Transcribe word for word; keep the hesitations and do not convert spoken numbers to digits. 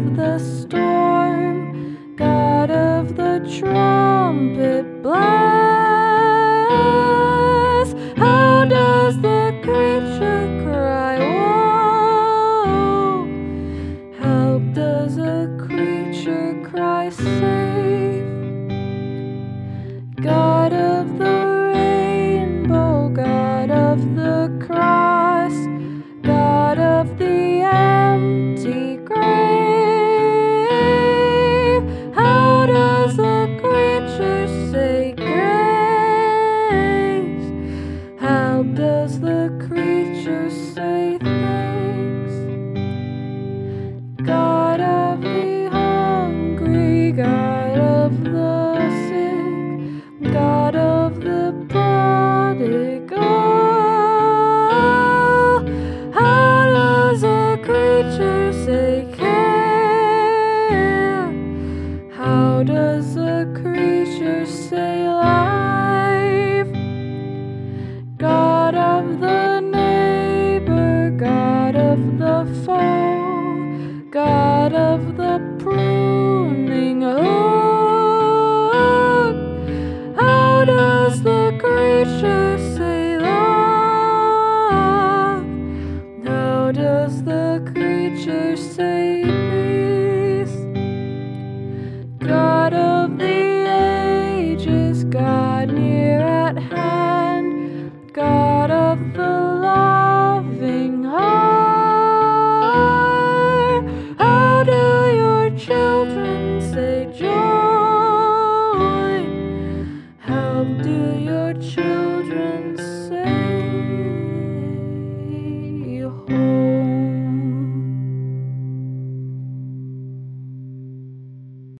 of the storm, God of the trumpet blast. How does the creature cry, woe? Help does a creature cry, save? God of the rainbow, God of the cross, God of the empty grave. How does a creature say grace? How does the creature say thanks? God of the hungry, God of the sick, God of the prodigal. How does a creature say care? How does a creature say life? God of the neighbor, God of the foe, God of the pruning hook. How does the creature say love? How does the creature say